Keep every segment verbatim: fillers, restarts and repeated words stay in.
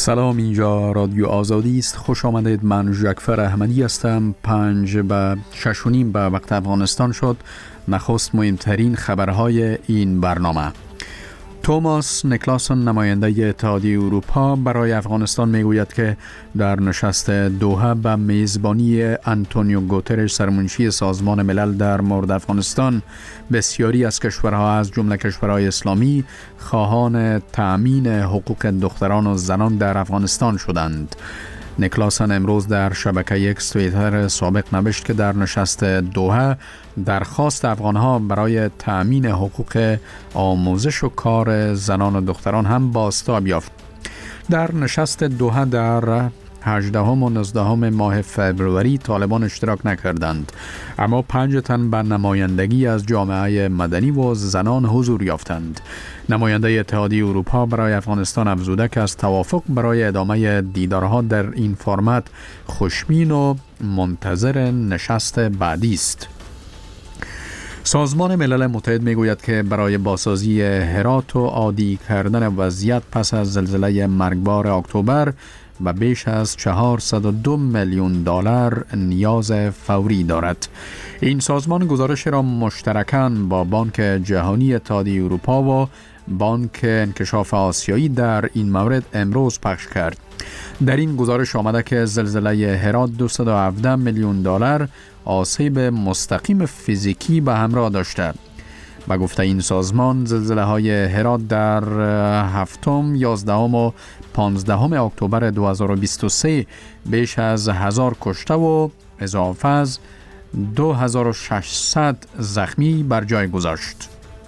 سلام، اینجا رادیو آزادی است. خوش آمدید. من ژکفر احمدی هستم. پنج و شش و نیم به وقت افغانستان شد. نخست مهمترین خبرهای این برنامه. توماس نیکلاسون نماینده اتحادیه اروپا برای افغانستان میگوید که در نشست دوحه به میزبانی آنتونیو گوترش سرمنشی سازمان ملل در مورد افغانستان بسیاری از کشورها از جمله کشورهای اسلامی خواهان تأمین حقوق دختران و زنان در افغانستان شدند. نیکلاسون امروز در شبکه اکس توییتر سابق نوشت که در نشست دوحه درخواست افغانها برای تأمین حقوق آموزش و کار زنان و دختران هم بازتاب یافت. در نشست دوحه در هجدهم و نوزدهم ماه فوریه طالبان اشتراک نکردند، اما پنج تن به نمایندگی از جامعه مدنی و زنان حضور یافتند. نماینده اتحادیه اروپا برای افغانستان افزوده که از توافق برای ادامه دیدارها در این فرمت خوشبین و منتظر نشست بعدی است. سازمان ملل متحد میگوید که برای بازسازی هرات و عادی کردن وضعیت پس از زلزله مرگبار اکتبر و بیش از چهارصد و دو میلیون دلار نیاز فوری دارد. این سازمان گزارش را مشترکاً با بانک جهانی اتحادیه اروپا و بانک انکشاف آسیایی در این مورد امروز پخش کرد. در این گزارش آمده که زلزله هرات دویست و هفده میلیون دلار آسیب مستقیم فیزیکی به همراه داشته. با گفته این سازمان زلزله های هرات در هفتم، یازدهم و پانزدهم اکتبر دو هزار و بیست و سه بیش از هزار کشته و اضافه از دو هزار و ششصد زخمی بر جای گذاشت.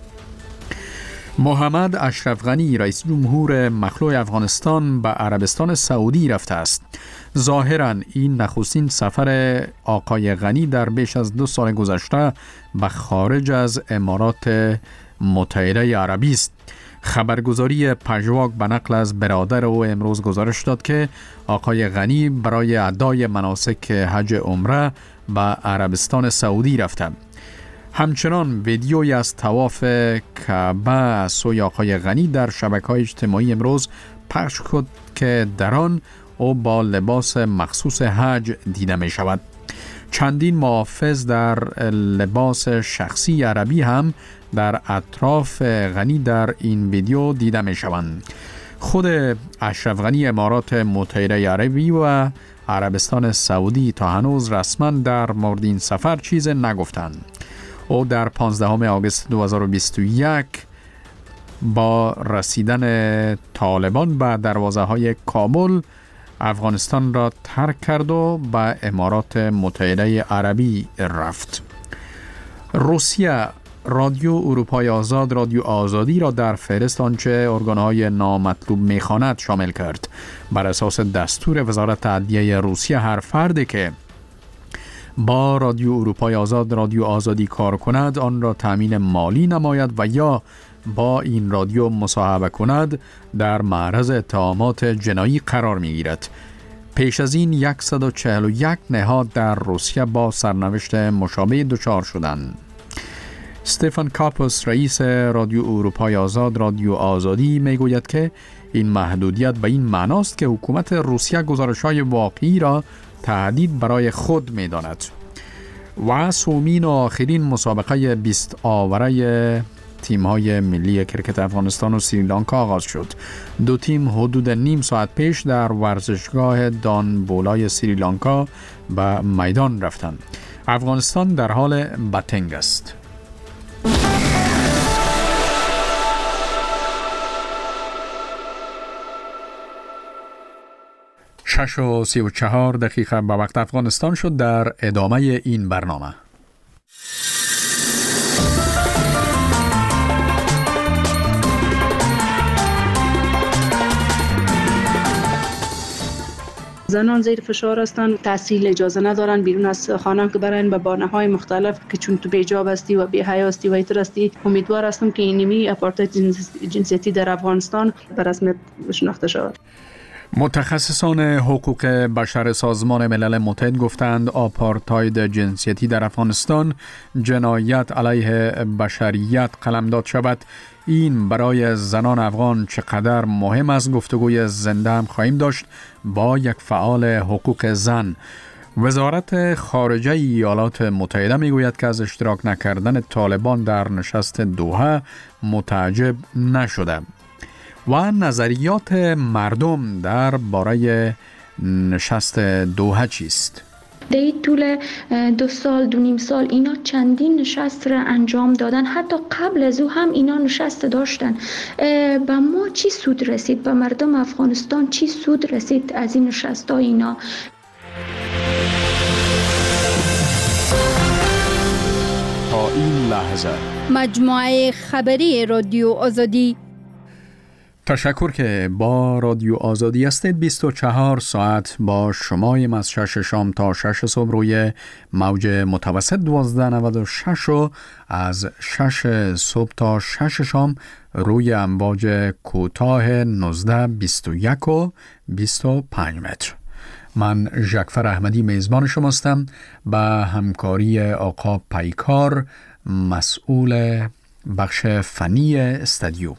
محمد اشرف غنی رئیس جمهور مخلوع افغانستان به عربستان سعودی رفته است. ظاهراً این نخستین سفر آقای غنی در بیش از دو سال گذشته به خارج از امارات متحده عربی است. خبرگزاری پژواک به نقل از برادر او امروز گزارش داد که آقای غنی برای ادای مناسک حج عمره به عربستان سعودی رفته. همچنان ویدیویی از طواف کعبه از سوی آقای غنی در شبکه‌های اجتماعی امروز پخش شد که در آن او با لباس مخصوص حج دیده می شود. چندین محافظ در لباس شخصی عربی هم در اطراف غنی در این ویدیو دیده می شوند. خود اشرف غنی امارات متحده عربی و عربستان سعودی تا هنوز رسما در مورد این سفر چیز نگفتند. او در پانزدهم آگوست دو هزار و بیست و یک با رسیدن طالبان به دروازه های کابل افغانستان را ترک کرد و به امارات متحده عربی رفت. روسیه رادیو اروپای آزاد رادیو آزادی را در فهرست آنچه ارگانهای نامطلوب میخواند شامل کرد. بر اساس دستور وزارت عدلیه روسیه هر فردی که با رادیو اروپای آزاد رادیو آزادی کار کند آن را تامین مالی نماید و یا با این رادیو مصاحبه کند در معرض اتهامات جنایی قرار می گیرد. پیش از این صد و چهل و یک نهاد در روسیه با سرنوشت مشابه دچار شدند. استفان کاپوس رئیس رادیو اروپای آزاد رادیو آزادی می گوید که این محدودیت به این معناست که حکومت روسیه گزارش‌های واقعی را تهدید برای خود می داند. و سومین و آخرین مسابقه بیست آوره تیم‌های ملی کرکت افغانستان و سریلانکا آغاز شد. دو تیم حدود نیم ساعت پیش در ورزشگاه دان بولای سریلانکا به میدان رفتند. افغانستان در حال بتنگ است. شش و سی و چهار دقیقه به وقت افغانستان شد. در ادامه این برنامه زنان زیر فشار هستند، تحصیل اجازه ندارن، بیرون از خانه که برن به بهانه‌های مختلف که چون تو بی‌جاب هستی و بی‌حیا هستی و ایتر هستی. امیدوار هستم که اینمی اپارتاید جنسیتی در افغانستان به رسمیت شناخته شود. متخصصان حقوق بشر سازمان ملل متحد گفتند آپارتاید جنسیتی در افغانستان جنایت علیه بشریت قلمداد شود. این برای زنان افغان چقدر مهم است گفتگوی زنده هم خواهیم داشت با یک فعال حقوق زن. وزارت خارجه ایالات متحده میگوید که از اشتراک نکردن طالبان در نشست دوحه متعجب نشده. و نظریات مردم در باره نشست دوحه چیست؟ در این طول دو سال دو نیم سال اینا چندین نشست را انجام دادن، حتی قبل از او هم اینا نشست داشتن. به ما چی سود رسید؟ به مردم افغانستان چی سود رسید از این نشست ها اینا؟ تا این لحظه مجموعه خبری رادیو آزادی. تشکر که با رادیو آزادی هستید. بیست و چهار ساعت با شماییم از شش شام تا شش صبح روی موج متوسط دوازده نود و شش و از شش صبح تا شش شام روی امواج کوتاه نوزده بیست و یک و بیست و پنج متر. من ژکفر احمدی میزبان شماستم به همکاری آقا پیکار مسئول بخش فنی استودیو.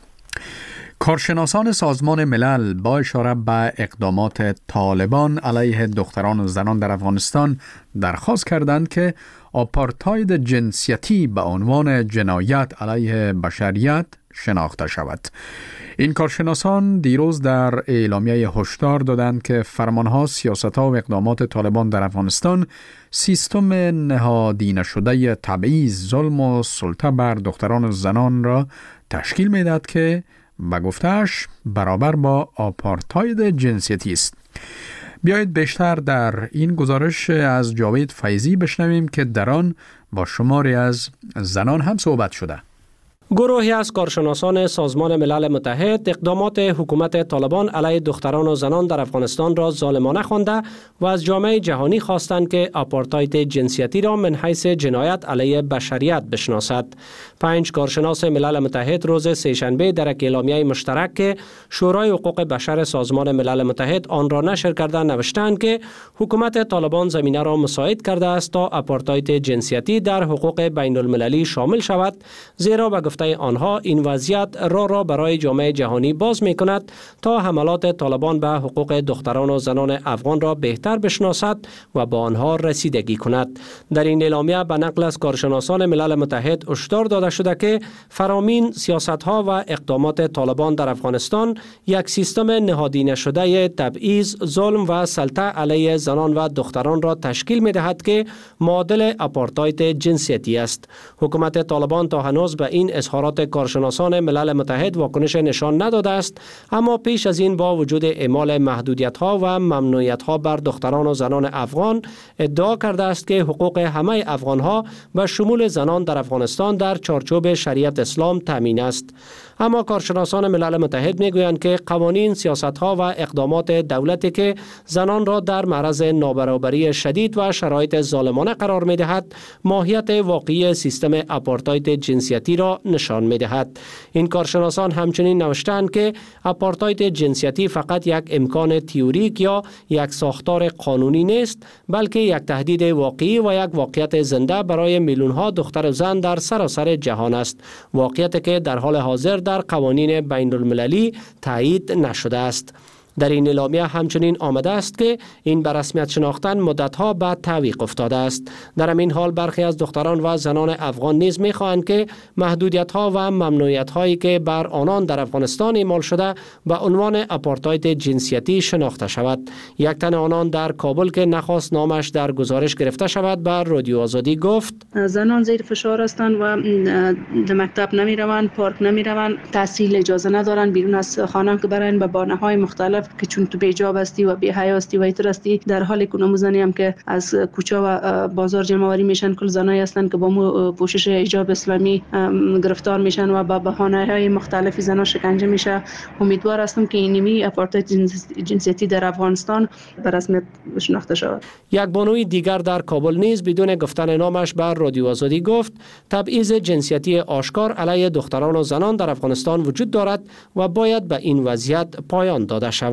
کارشناسان سازمان ملل با اشاره به اقدامات طالبان علیه دختران و زنان در افغانستان درخواست کردند که آپارتاید جنسیتی به عنوان جنایت علیه بشریت شناخته شود. این کارشناسان دیروز در اعلامیه هشدار دادند که فرمانها، سیاستها و اقدامات طالبان در افغانستان سیستم نهادینه شده تبعیض، ظلم و سلطه بر دختران و زنان را تشکیل می‌دهد که به گفته‌اش برابر با آپارتاید جنسیتی است. بیایید بیشتر در این گزارش از جاوید فیضی بشنویم که در آن با شماری از زنان هم صحبت شده. گروهی از کارشناسان سازمان ملل متحد اقدامات حکومت طالبان علیه دختران و زنان در افغانستان را ظالمانه خوانده و از جامعه جهانی خواستند که آپارتاید جنسیتی را من حیث جنایت علیه بشریت بشناسد. پنج کارشناس ملل متحد روز سه‌شنبه در یک اعلامیه مشترک که شورای حقوق بشر سازمان ملل متحد آن را نشر کرده نوشتند که حکومت طالبان زمینه را مساعد کرده است تا آپارتاید جنسیتی در حقوق بین المللی شامل شود، زیرا به گفته آنها این وضعیت راه را برای جامعه جهانی باز می کند تا حملات طالبان به حقوق دختران و زنان افغان را بهتر بشناسد و با آنها رسیدگی کند. در این اعلامیه به نقل از کارشناسان ملل متحد هشدار داده شده که فرامین سیاست‌ها و اقدامات طالبان در افغانستان یک سیستم نهادینه شده تبعیض، ظلم و سلطه علیه زنان و دختران را تشکیل می دهد که معادل آپارتاید جنسیتی است. حکومت طالبان تا هنوز به این اظهارات کارشناسان ملل متحد واکنش نشان نداده است، اما پیش از این با وجود اعمال محدودیت‌ها و ممنوعیت‌ها بر دختران و زنان افغان ادعا کرده است که حقوق همه افغان‌ها به شمول زنان در افغانستان در چارچوب شریعت اسلام تامین است. اما کارشناسان ملل متحد میگویند که قوانین، سیاست‌ها و اقدامات دولتی که زنان را در معرض نابرابری شدید و شرایط ظالمانه قرار می‌دهد، ماهیت واقعی سیستم آپارتاید جنسیتی را نشان می‌دهد. این کارشناسان همچنین نوشتند که آپارتاید جنسیتی فقط یک امکان تئوریک یا یک ساختار قانونی نیست، بلکه یک تهدید واقعی و یک واقعیت زنده برای میلیون‌ها دختر و زن در سراسر جهان است، واقعیتی که در حال حاضر در قوانین بین المللی تایید نشده است. در این اعلامیه همچنین آمده است که این به رسمیت شناختن مدتها بعد تعویق افتاده است. در همین حال برخی از دختران و زنان افغان نیز می‌خواهند که محدودیت‌ها و ممنوعیت‌هایی که بر آنان در افغانستان اعمال شده به عنوان آپارتاید جنسیتی شناخته شود. یک تن آنان در کابل که نخواست نامش در گزارش گرفته شود بر رادیو آزادی گفت: زنان زیر فشار هستند و در مکتب نمی‌روند، پارک نمی‌روند، تحصیل اجازه ندارند، بیرون از خانه که برن به بهانه‌های مختلف که چون تو بیجاب هستی و بی حیا هستی و ایتر هستی، در حالی که نموزنی هم که از کوچه و بازار جمع‌آوری میشن، کل زنایی هستند که با مو پوشش حجاب اسلامی گرفتار میشن و با بهانه‌های مختلفی زنا شکنجه میشه. امیدوار هستم که اینمی آپارتاید جنسیتی در افغانستان به رسمیت شناخته شود. یک بانوی دیگر در کابل نیز بدون گفتن نامش بر رادیو آزادی گفت: تبعیض جنسیتی آشکار علیه دختران و زنان در افغانستان وجود دارد و باید به این وضعیت پایان داده شود.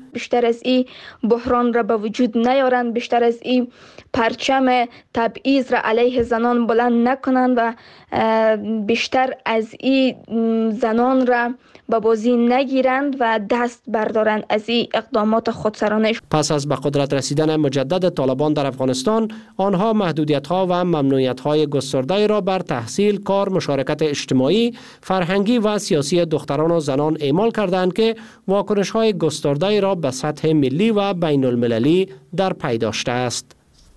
بیشتر از این بحران را به وجود نیارند، بیشتر از این پرچم تبعیض را علیه زنان بلند نکنند و بیشتر از این زنان را به بازی نگیرند و دست بردارند از این اقدامات خودسرانه. پس از به قدرت رسیدن مجدد طالبان در افغانستان، آنها محدودیت‌ها و ممنوعیت‌های گسترده را بر تحصیل، کار، مشارکت اجتماعی، فرهنگی و سیاسی دختران و زنان اعمال کردند که واکنش‌های گسترده را به سطح ملی و بین المللی در پی داشته است.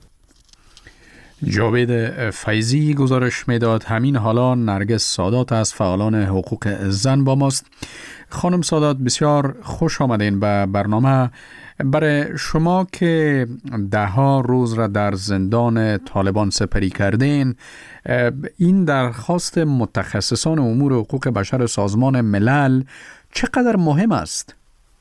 جاوید فیضی گزارش میداد. همین حالا نرگس سادات از فعالان حقوق زن با ماست. خانم سادات، بسیار خوش آمدین به برنامه. برای شما که ده ها روز را در زندان طالبان سپری کردین، این درخواست متخصصان امور حقوق بشر سازمان ملل چقدر مهم است؟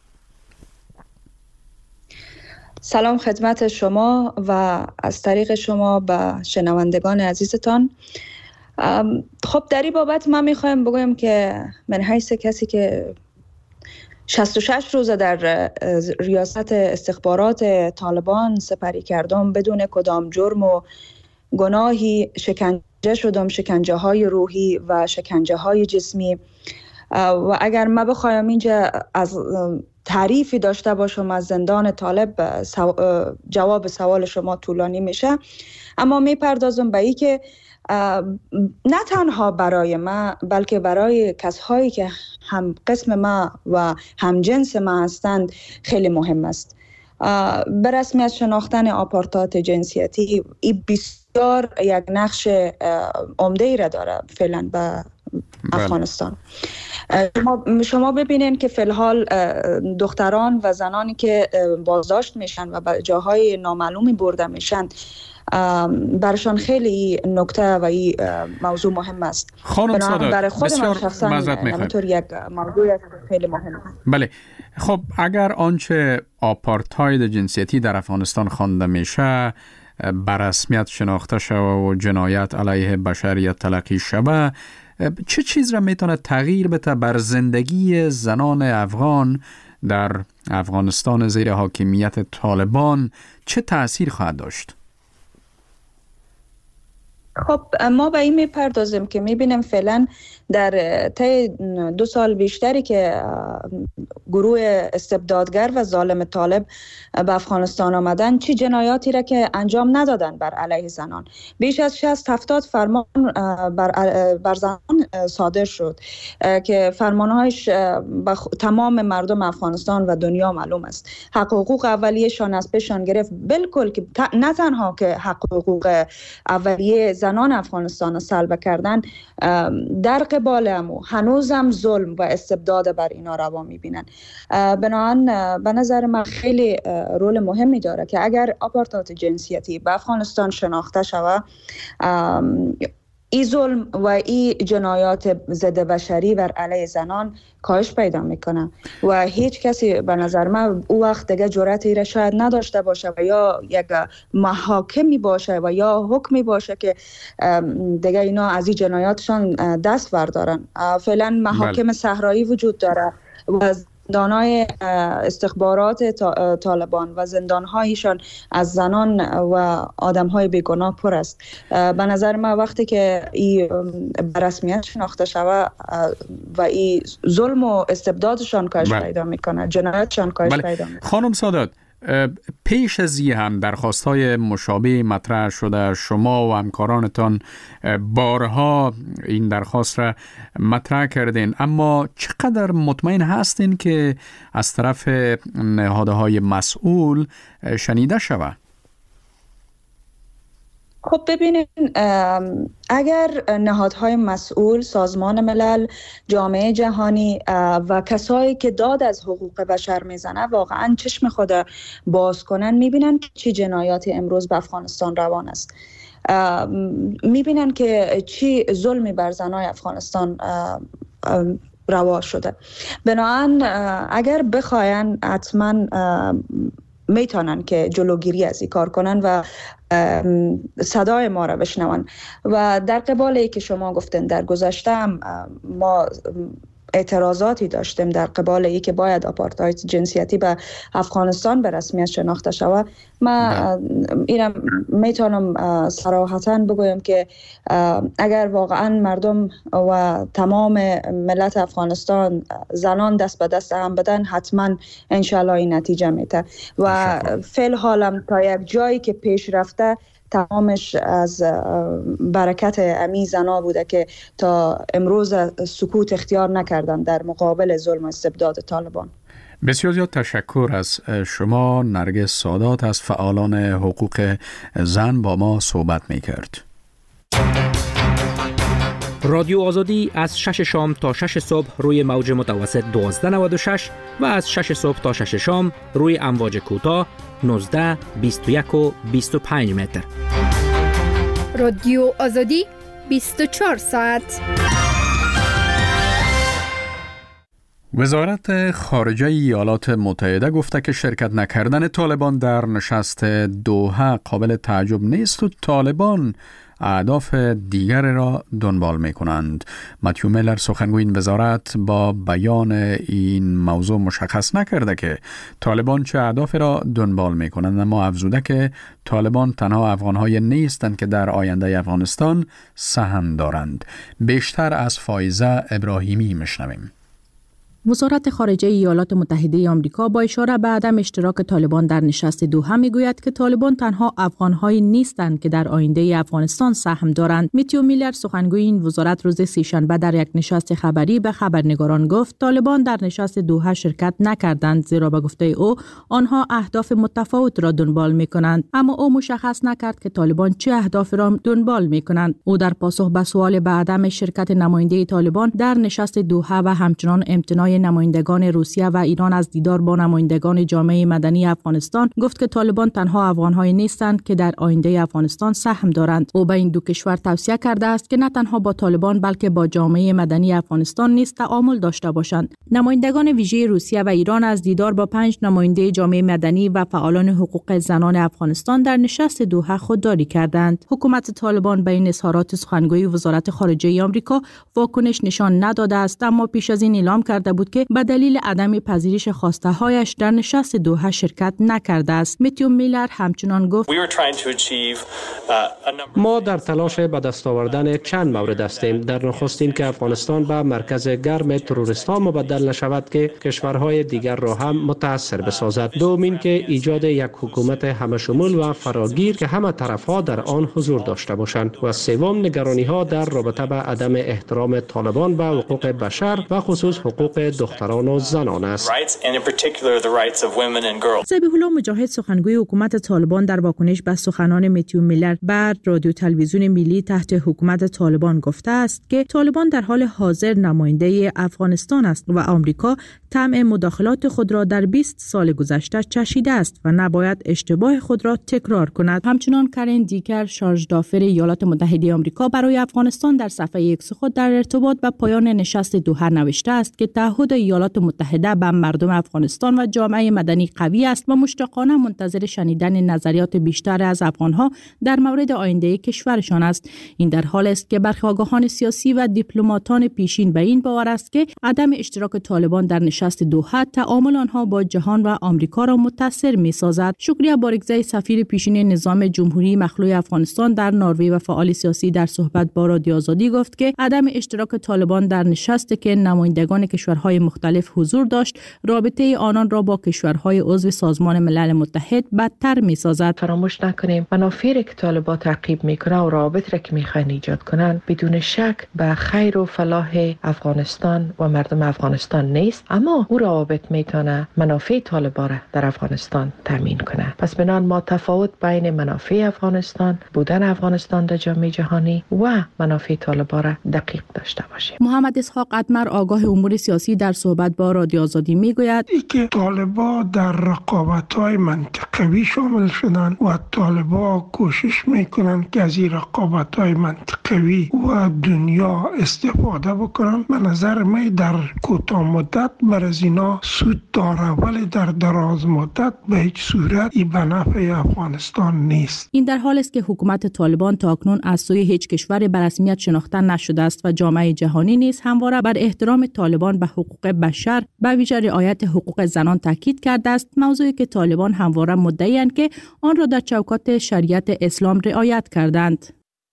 سلام خدمت شما و از طریق شما به شنوندگان عزیزتان. خب در این بابت من میخوایم بگویم که من حیث کسی که شصت و شش روزه در ریاست استخبارات طالبان سپری کردم، بدون کدام جرم و گناهی شکنجه شدم، شکنجه های روحی و شکنجه های جسمی. و اگر ما بخوایم اینجا از تعریفی داشته باشم از زندان طالب، جواب سوال شما طولانی میشه، اما میپردازم به این که نه تنها برای ما بلکه برای کسایی که هم قسم ما و هم جنس ما هستند خیلی مهم است. به رسمیت شناختن آپارتات جنسیتی این بسیار یک نقش عمده‌ای را داره فعلا به افغانستان. شما, شما ببینید که فی الحال دختران و زنانی که بازداشت میشن و به جاهای نامعلومی برده میشن، برشان خیلی نکته و این موضوع مهم است. خانم سادات، برای خود من شخصا همینطور یک موضوع خیلی مهم است. بله، خب اگر آنچه آپارتاید جنسیتی در افغانستان خوانده میشه بر رسمیت شناخته شوه و جنایت علیه بشریت تلقی شوه، چه چیز را میتونه تغییر بده بر زندگی زنان افغان در افغانستان زیر حاکمیت طالبان؟ چه تأثیر خواهد داشت؟ خب ما به این میپردازیم که میبینیم فعلا در طی دو سال بیشتری که گروه استبدادگر و ظالم طالب به افغانستان آمدن، چه جنایاتی را که انجام ندادن بر علیه زنان. بیش از شصت هفتاد فرمان بر, بر زنان صادر شد که فرمانهایش به تمام مردم افغانستان و دنیا معلوم است. حق حقوق اولیه‌شان از پیشان گرفت، بالکل که نه تنها که حق حقوق اولیه زنان افغانستان سلب کردن، در قبال امو هنوزم ظلم و استبداد بر اینا روا میبینن. بنابراین به نظر من خیلی رول مهمی داره که اگر آپارتات جنسیتی به افغانستان شناخته شود، ای ظلم و ای جنایات ضد بشری بر علیه زنان کاهش پیدا میکنه و هیچ کسی به نظر من او وقت دیگه جرأتی را شاید نداشته باشه و یا یک محاکمی باشه و یا حکمی باشه که دیگه اینا از این جنایاتشان دست بردارن. فعلا محاکم صحرایی وجود داره و زندانهای استخبارات طالبان و زندانهایشان از زنان و آدمهای بیگناه پر است. به نظر من وقتی که این به رسمیت شناخته شود و این ظلم و استبدادشان کاهش پیدا میکنه، جنایتشان کاهش پیدا میکنه. خانم سادات، پیش از این هم درخواست‌های مشابه مطرح شده، شما و همکارانتان بارها این درخواست را مطرح کردین، اما چقدر مطمئن هستین که از طرف نهادهای مسئول شنیده شود؟ خب ببینید، اگر نهادهای مسئول، سازمان ملل، جامعه جهانی و کسایی که داد از حقوق بشر میزنه واقعا چشم خود باز کنن، میبینن که چی جنایاتی امروز به افغانستان روان است، میبینن که چی ظلمی بر زنای افغانستان روا شده. بنابراین اگر بخواین حتما میتونن که جلوگیری از این کار کنن و صدای ما را بشنون. و در قبال ای که شما گفتن در گذشته هم ما اعتراضاتی داشتیم در قبال ای که باید آپارتاید جنسیتی به افغانستان به رسمیت شناخته شود. من اینم میتونم صراحتاً بگویم که اگر واقعاً مردم و تمام ملت افغانستان زنان دست به دست هم بدن، حتما انشالله این نتیجه میده و فعل حالم تا یک جایی که پیش رفته تمامش از برکت امی زنا بوده که تا امروز سکوت اختیار نکردن در مقابل ظلم و استبداد طالبان. بسیار زیاد تشکر از شما. نرگس سادات از فعالان حقوق زن با ما صحبت می کرد. رادیو آزادی از شش شام تا شش صبح روی موج متوسط دوازده نود و شش و از شش صبح تا شش شام روی امواج کوتاه نوزده، بیست و یک و بیست و پنج متر. رادیو آزادی بیست و چهار ساعت. وزارت خارجه ایالات متحده گفته که شرکت نکردن طالبان در نشست دوحه قابل تعجب نیست و طالبان اهداف دیگر را دنبال می کنند. متیو میلر سخنگوی این وزارت با بیان این موضوع مشخص نکرده که طالبان چه اهداف را دنبال می کنند، اما افزوده که طالبان تنها افغانهای نیستند که در آینده افغانستان سهم دارند. بیشتر از فایزه ابراهیمی میشنویم. وزارت خارجه ایالات متحده آمریکا با اشاره به عدم اشتراک طالبان در نشست دوحه میگوید که طالبان تنها افغان‌هایی نیستند که در آینده افغانستان سهم دارند. متیو میلر سخنگوی این وزارت روز سه‌شنبه در یک نشست خبری به خبرنگاران گفت طالبان در نشست دوحه شرکت نکردند، زیرا به گفته او آنها اهداف متفاوت را دنبال می‌کنند، اما او مشخص نکرد که طالبان چه اهداف را دنبال می‌کنند. او در پاسخ به سوال به عدم شرکت نماینده طالبان در نشست دوحه و همچنان امتناع نمایندگان روسیه و ایران از دیدار با نمایندگان جامعه مدنی افغانستان گفت که طالبان تنها افغان‌هایی نیستند که در آینده افغانستان سهم دارند. او به این دو کشور توصیه کرده است که نه تنها با طالبان بلکه با جامعه مدنی افغانستان نیز تعامل داشته باشند. نمایندگان ویژه روسیه و ایران از دیدار با پنج نماینده جامعه مدنی و فعالان حقوق زنان افغانستان در نشست دوحه خودداری کردند. حکومت طالبان به این اظهارات سخنگوی وزارت خارجه آمریکا واکنش نشان نداده است، اما پیش از این اعلام کرده بود که به دلیل عدم پذیرش خواسته هایش در نشست دوحه شرکت نکرده است. متیو میلر همچنان گفت ما در تلاش به دست آوردن چند مورد هستیم. در نخستین که افغانستان به مرکز گرم تروریست‌ها مبدل نشود که کشورهای دیگر را هم متاثر بسازد. دومین که ایجاد یک حکومت همشمول و فراگیر که همه طرفها در آن حضور داشته باشند و سوم نگرانی‌ها در رابطه با عدم احترام طالبان به حقوق بشر و خصوص حقوق دختران و زنان است. ذبیح الله مجاهد سخنگوی حکومت طالبان در واکنش به سخنان متیو میلر بر رادیو تلویزیون ملی تحت حکومت طالبان گفته است که طالبان در حال حاضر نماینده افغانستان است و آمریکا طمع مداخلات خود را در بیست سال گذشته چشیده است و نباید اشتباه خود را تکرار کند. همچنان کرین دیکر شارژ دافر ایالات متحده آمریکا برای افغانستان در صفحه ایکس خود در ارتباط با پایان نشست دوحه نوشته است که تعهد ایالات متحده به مردم افغانستان و جامعه مدنی قوی است و مشتاقانه منتظر شنیدن نظریات بیشتر از افغانها در مورد آینده کشورشان است. این در حال است که برخی آگاهان سیاسی و دیپلماتان پیشین به این باور است که عدم اشتراک طالبان در نشست دوحه تعامل آنها با جهان و آمریکا را متاثر می‌سازد. شکریه بارگزای سفیر پیشین نظام جمهوری مخلوع افغانستان در نروژ و فعال سیاسی در صحبت با رادیو آزادی گفت که عدم اشتراک طالبان در نشست که نمایندگان کشورهای مختلف حضور داشت رابطه آنان را با کشورهای عضو سازمان ملل متحد بدتر می‌سازد. فراموش نکنیم منافعی که طالبان تعقیب میکنه و روابط را که میخوان ایجاد کنند بدون شک به خیر و فلاح افغانستان و مردم افغانستان نیست، اما او روابط میتونه منافع طالبان را در افغانستان تامین کنه. پس بنان ما تفاوت بین منافع افغانستان، بودن افغانستان در جامعه جهانی و منافع طالبان را دقیق داشته باشیم. محمد اسحاق ادمر آگاه امور سیاسی در صحبت با رادیو آزادی میگوید که طالبان در رقابت‌های منطقوی شامل شدن و طالبان کوشش میکنن که از این رقابت‌های منطقی حلقوی و دنیا استفاده بکنن. به نظر من در کوتاه مدت بر از اینا سود داره، ولی در دراز مدت به هیچ صورت این به نفع افغانستان نیست. این در حالی است که حکومت طالبان تاکنون از سوی هیچ کشور به رسمیت شناخته نشده است و جامعه جهانی نیز همواره بر احترام طالبان به حقوق بشر به ویژه رعایت حقوق زنان تاکید کرده است، موضوعی که طالبان همواره مدعی‌اند که آن را در چوکات شریعت اسلام رعایت کردند.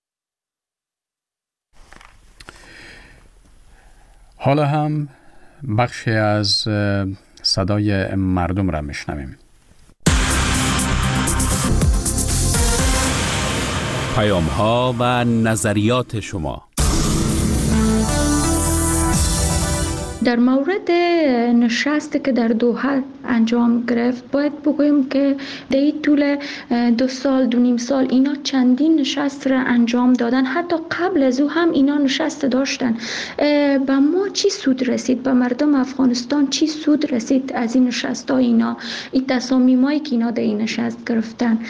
حالا هم بخشی از صدای مردم را میشنویم. پیام ها و نظریات شما. در مورد نشستی که در دوحه انجام گرفت باید بگویم که در این طول دو سال دو نیم سال اینا چندین نشست را انجام دادن، حتی قبل از او هم اینا نشست داشتن. به ما چی سود رسید؟ به مردم افغانستان چی سود رسید از این نشست ها؟ اینا این تصامیمایی که اینا در این نشست گرفتن،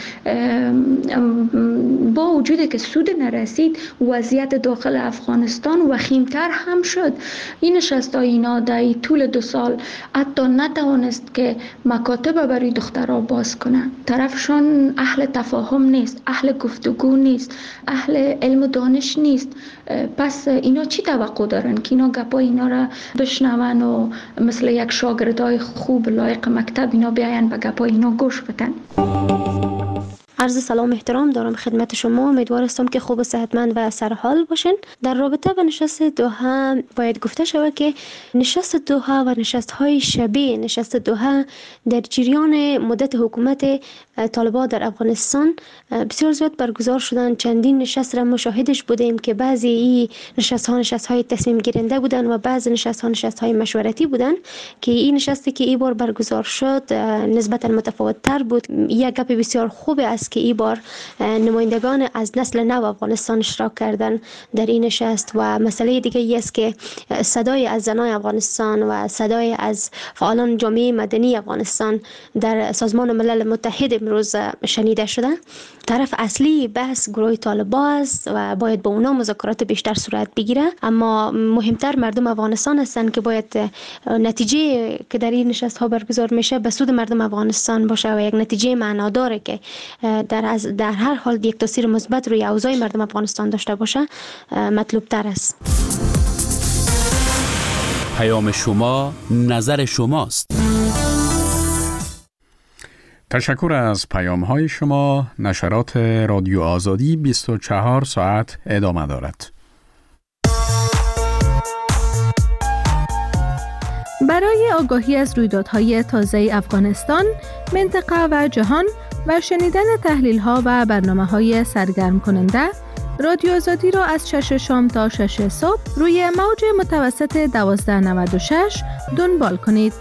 با وجودی که سود نرسید وضعیت داخل افغانستان وخیمتر هم شد. این نشست ها اینا در طول دو سال حتی نتوانست که مکاتب برای دخترها باز کنن. طرفشان اهل تفاهم نیست، اهل گفتگو نیست، اهل علم و دانش نیست. پس اینا چی توقع دارن که اینا گپای اینا را بشنون و مثل یک شاگردای خوب لایق مکتب اینا بیاین به گپای اینا گوش بدن؟ عرض سلام احترام دارم خدمت شما. امیدوار هستم که خوب و صحتمند و سرحال باشین. در رابطه با نشست دوحه باید گفته شود که نشست دوحه و نشست های شبیه نشست دوحه در جریان مدت حکومت طالبان در افغانستان بسیار زیاد برگزار شدن. چندین نشست را مشاهدش بودیم که بعضی این نشست ها نشست های تصمیم گیرنده بودن و بعضی نشست ها نشست های مشورتی بودن که این نشستی که این بار برگزار شد نسبتا متفاوت تر بود. یک گپ بسیار خوب است که این بار نمایندگان از نسل نو افغانستان اشتراک کردن در این نشست و مسئله دیگه ای است که صدای از زنان افغانستان و صدای از فعالان جامعه مدنی افغانستان در سازمان ملل متحد امروز شنیده شده. طرف اصلی بحث گروه طالبان است و باید با اونا مذاکرات بیشتر صورت بگیره، اما مهمتر مردم افغانستان هستند که باید نتیجه که در این نشست ها برگزار میشه به سود مردم افغانستان باشه و یک نتیجه معناداره که در از در هر حال یک تاثیر مثبت روی اوضاع مردم افغانستان داشته باشه مطلوب تر است. پیام شما نظر شماست. تشکر از پیام های شما. نشرات رادیو آزادی بیست و چهار ساعت ادامه دارد. برای آگاهی از رویدادهای تازه افغانستان، منطقه و جهان و شنیدن تحلیل‌ها و برنامه‌های سرگرم کننده، رادیو آزادی را از شش شام تا شش صبح روی موج متوسط دوازده و نود و شش دنبال کنید.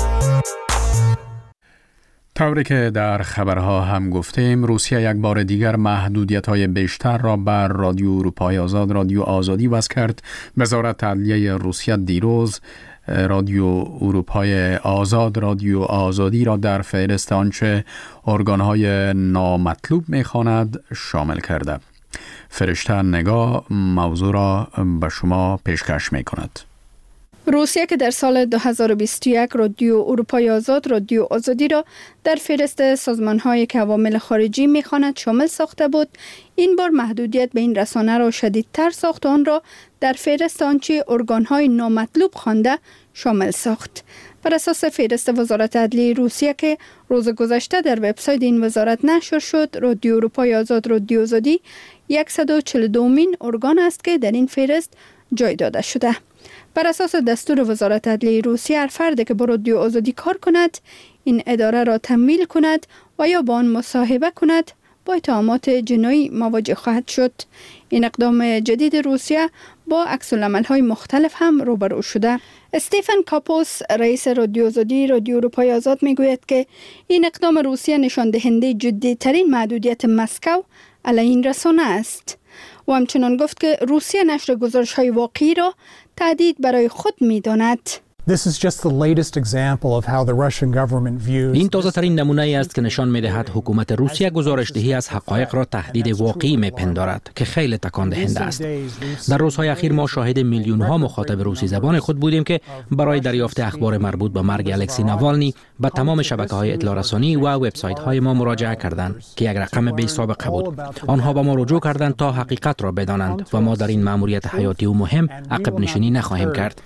طوری که در خبرها هم گفتیم، روسیه یک بار دیگر محدودیت‌های بیشتر را بر رادیو اروپای آزاد رادیو آزادی وضع کرد. وزارت عدلیه روسیه دیروز رادیو اروپای آزاد رادیو آزادی را در فهرست آنچه ارگان‌های نامطلوب می‌خواند شامل کرده. فرشته نگاه موضوع را به شما پیشکش می‌کند. روسیه که در سال دو هزار و بیست و یک رادیو اروپای آزاد رادیو آزادی را در فهرست سازمان‌هایی که عوامل خارجی می‌خواند شامل ساخته بود، این بار محدودیت به این رسانه را شدیدتر ساخت و آن را در فهرست آنچه ارگان‌های نامطلوب خوانده شامل ساخت. بر اساس فهرست وزارت عدلیه روسیه که روز گذشته در وبسایت این وزارت نشر شد، رادیو اروپای آزاد رادیو آزادی صد و چهل و دومین ارگان است که در این فهرست جای داده شده. بر اساس دستور وزارت عدلیه روسیه، هر فردی که با رادیو آزادی کار کند، این اداره را تمویل کند و یا با آن مصاحبه کند با اتهامات جنایی مواجه خواهد شد. این اقدام جدید روسیه با عکس‌العمل‌های مختلف هم روبرو شده. استیفن کاپوس، رئیس رادیو آزادی رادیو اروپای آزاد میگوید که این اقدام روسیه نشان دهنده جدی‌ترین محدودیت مسکو علیه این رسانه است. و همچنان گفت که روسیه نشر گزارش‌های واقعی را تهدید برای خود می‌داند. این تازه ترین نمونه ای است که نشان می دهد حکومت روسیه گزارشدهی از حقایق را تهدید واقعی می پندارد که خیلی تکان دهنده است. در روزهای اخیر ما شاهد میلیون ها مخاطب روسی زبان خود بودیم که برای دریافت اخبار مربوط به مرگ الکسی ناوالنی به تمام شبکه‌های اطلاع رسانی و وبسایت‌های ما مراجعه کردند که یک رقم بی سابقه بود. آنها به ما رجوع کردند تا حقیقت را بدانند و ما در این مأموریت حیاتی و مهم عقب نشینی نخواهیم کرد.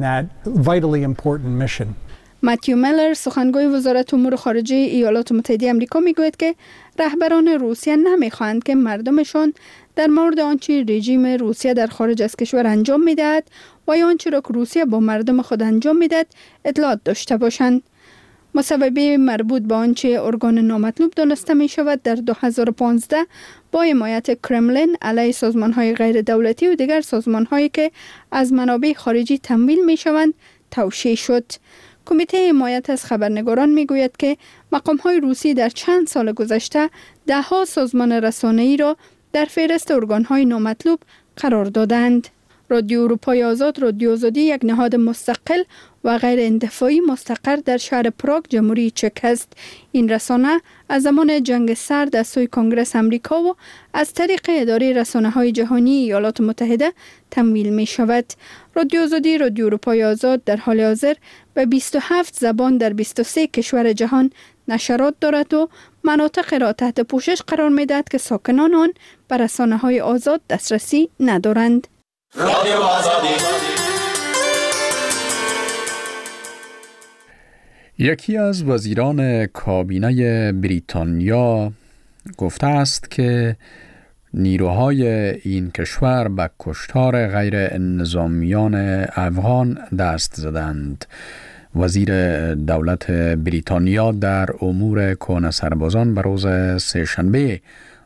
متیو میلر سخنگوی وزارت امور خارجه ایالات متحده آمریکا میگوید که رهبران روسیه نمیخواهند که مردمشان در مورد آنچه رژیم روسیه در خارج از کشور انجام میدهد و یا آنچه را که روسیه با مردم خود انجام میدهد اطلاعات داشته باشند. مصوبه مربوط به آنچه ارگان نامطلوب دانسته می شود در دو هزار و پانزده با حمایت کرملین علیه سازمان‌های غیر دولتی و دیگر سازمان‌هایی که از منابع خارجی تمویل می شوند توشیح شد. کمیته حمایت از خبرنگاران می گوید که مقام‌های روسی در چند سال گذشته ده ها سازمان رسانه‌ای را در فهرست ارگان‌های نامطلوب قرار دادند. رادیو اروپای آزاد، رادیو آزادی یک نهاد مستقل و غیر انتفاعی مستقر در شهر پراگ، جمهوری چک است. این رسانه از زمان جنگ سرد از سوی کنگره آمریکا و از طریق اداره رسانه‌های جهانی ایالات متحده تمویل می شود. رادیو آزادی، رادیو اروپای آزاد در حال حاضر به بیست و هفت زبان در بیست و سه کشور جهان نشرات دارد و مناطق را تحت پوشش قرار می دهد که ساکنان آن به رسانه‌های آزاد دسترسی ندارند. رادیو آزادی. یکی از وزیران کابینه بریتانیا گفته است که نیروهای این کشور به کشتار غیر نظامیان افغان دست زدند. وزیر دولت بریتانیا در امور کهنه سربازان به روز سه‌شنبه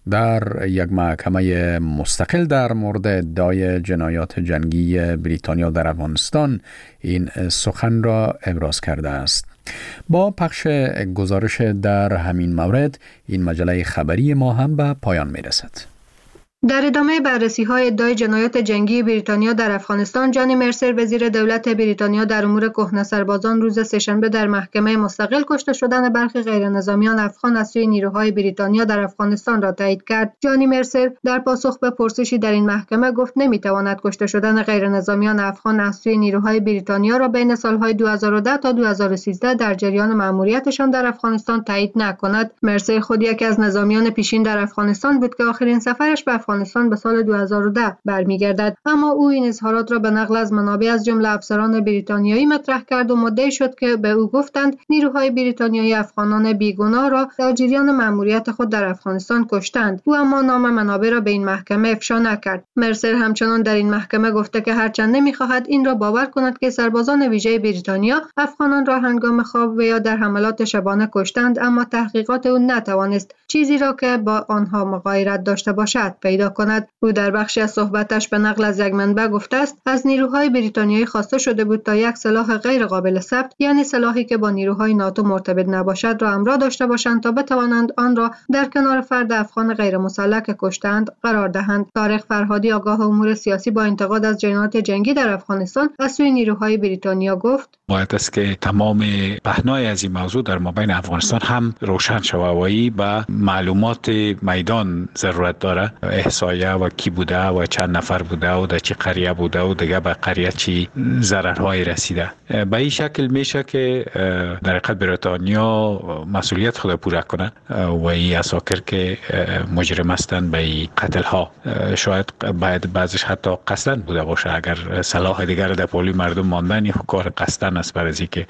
در یک محکمه مستقل در مورد ادعای جنایات جنگی بریتانیا در افغانستان این سخن را ابراز کرده است. با پخش گزارش در همین مورد این مجله خبری ما هم به پایان می رسد. در ادامه بررسی‌های ادعای جنایات جنگی بریتانیا در افغانستان، جانی مرسر وزیر دولت بریتانیا در امور کهنه سربازان روز سه‌شنبه در محکمه مستقل کشته شدن برخی غیرنظامیان افغان از سوی نیروهای بریتانیا در افغانستان را تایید کرد. جانی مرسر در پاسخ به پرسشی در این محکمه گفت نمی‌تواند کشته شدن غیرنظامیان افغان از سوی نیروهای بریتانیا را بین سال‌های دو هزار و ده تا دو هزار و سیزده در جریان مأموریتشان در افغانستان تایید نکند. مرسر خود یکی از نظامیان پیشین در افغانستان بود که آخرین سفرش به افغانستان به سال دو هزار و ده برمیگردد، اما او این اظهارات را به نقل از منابع از جمله افسران بریتانیایی مطرح کرد و مدعی شد که به او گفتند نیروهای بریتانیایی افغانان بیگناه را در جریان مأموریت خود در افغانستان کشتند. او اما نام منابع را به این محکمه افشا نکرد. مرسر همچنان در این محکمه گفته که هرچند نمی‌خواهد این را باور کند که سربازان ویژه بریتانیا افغانان را هنگام خواب و یا در حملات شبانه کشتند، اما تحقیقات او نتوانست چیزی را که با آنها مغایرت داشته باشد پیدا کند. او در بخشی از صحبتش به نقل از یک منبع گفته است از نیروهای بریتانیایی خواسته شده بود تا یک سلاح غیر قابل ثبت، یعنی سلاحی که با نیروهای ناتو مرتبط نباشد، را همراه داشته باشند تا بتوانند آن را در کنار فرد افغان غیر مسلح که کشتند قرار دهند. طارق فرهادی، آگاه امور سیاسی، با انتقاد از جنایات جنگی در افغانستان از سوی نیروهای بریتانیا گفت باید است که تمام پهنای از این موضوع در مابین افغانستان هم روشن شود و معلومات میدان ضرورت داره، احصایه و کی بوده و چند نفر بوده و در چه قریه بوده و دیگه به قریه چی ضررهای رسیده. به این شکل میشه که در حقیقت بریتانیا مسئولیت خود پورا کنه و این اساکر که مجرم هستند به این قتل ها شاید باید بعضش حتی قصدن بوده باشه. اگر سلاح دیگر در پولی مردم ماندن این کار قصدن است، برای اینکه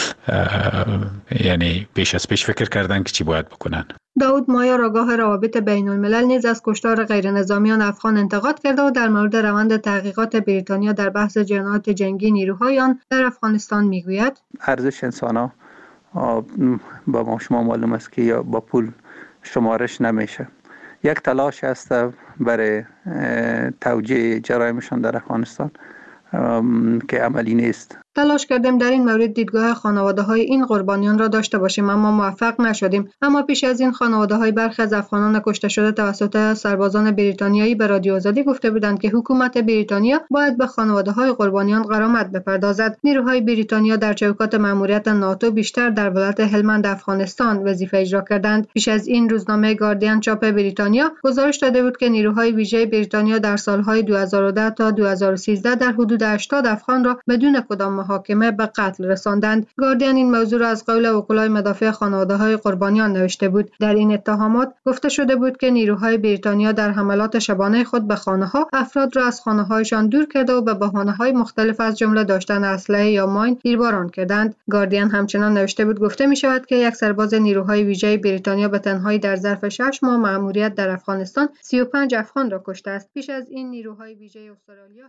یعنی پیش از پیش فکر کردن که چی باید بکنن. داود مایا، آگاه روابط بین الملل، نیز از کشتار غیرنظامیان افغان انتقاد کرده و در مورد روند تحقیقات بریتانیا در بحث جنایات جنگی نیروهای آن در افغانستان میگوید ارزش انسان‌ها با ما شما معلوم است که یا با پول شمارش نمیشه. یک تلاش است برای توجیه جرایمشان در افغانستان که عملی نیست. تلاش کردیم در این مورد دیدگاه خانواده‌های این قربانیان را داشته باشیم اما موفق نشدیم. اما پیش از این خانواده‌های برخی از افغانان کشته شده توسط سربازان بریتانیایی به رادیو آزادی گفته بودند که حکومت بریتانیا باید به خانواده‌های قربانیان غرامت بپردازد. نیروهای بریتانیا در چوکات مأموریت ناتو بیشتر در ولایت هلمند افغانستان وظیفه اجرا کردند. پیش از این روزنامه گاردین چاپ بریتانیا گزارش داده بود که نیروهای ویژه بریتانیا در سالهای دو هزار و ده تا دو هزار و سیزده در حدود هشتاد افغان را بدون کدام محاکمه به قتل رساندند. گاردین این موضوع را از قول وکلای مدافع خانواده‌های قربانیان نوشته بود. در این اتهامات گفته شده بود که نیروهای بریتانیا در حملات شبانه خود به خانه‌ها افراد را از خانه‌هایشان دور کرده و به بهانه‌های مختلف از جمله داشتن اسلحه یا ماین تیرباران کردند. گاردین همچنان نوشته بود گفته می شود که یک سرباز نیروهای ویژه بریتانیا به تنهایی در ظرف شش ماه مأموریت در افغانستان سی و پنج افغان را کشته است. پیش از این نیروهای ویژه استرالیا